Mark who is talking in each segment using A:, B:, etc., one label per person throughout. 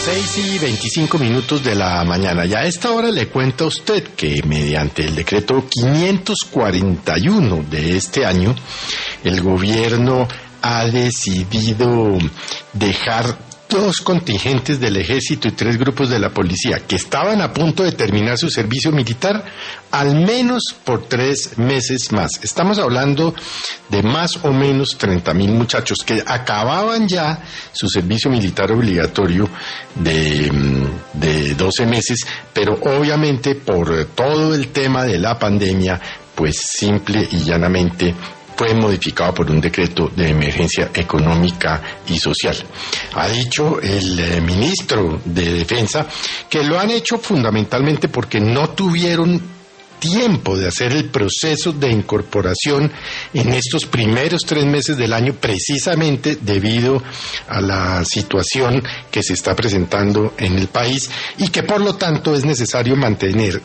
A: 6:25 de la mañana. Ya a esta hora le cuento a usted que mediante el decreto 541 de este año, el gobierno ha decidido dejar 2 contingentes del ejército y 3 grupos de la policía que estaban a punto de terminar su servicio militar al menos por 3 meses más. Estamos hablando de más o menos 30.000 muchachos que acababan ya su servicio militar obligatorio de 12 meses, pero obviamente por todo el tema de la pandemia, pues simple y llanamente fue modificado por un decreto de emergencia económica y social. Ha dicho el ministro de Defensa que lo han hecho fundamentalmente porque no tuvieron tiempo de hacer el proceso de incorporación en estos primeros 3 meses del año, precisamente debido a la situación que se está presentando en el país, y que por lo tanto es necesario mantener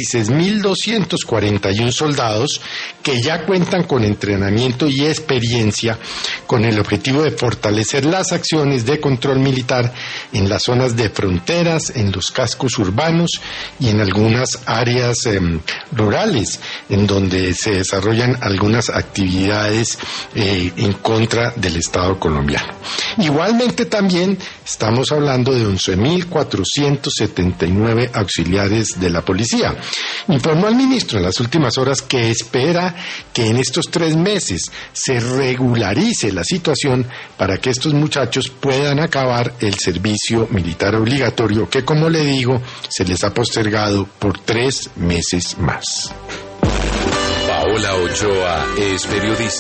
A: 16.241 soldados que ya cuentan con entrenamiento y experiencia con el objetivo de fortalecer las acciones de control militar en las zonas de fronteras, en los cascos urbanos y en algunas áreas rurales, en donde se desarrollan algunas actividades en contra del Estado colombiano. Igualmente también estamos hablando de 11.479 auxiliares de la policía. Informó el ministro en las últimas horas que espera que en estos 3 meses se regularice la situación para que estos muchachos puedan acabar el servicio militar obligatorio que, como le digo, se les ha postergado por 3 meses más.
B: Paola Ochoa es periodista.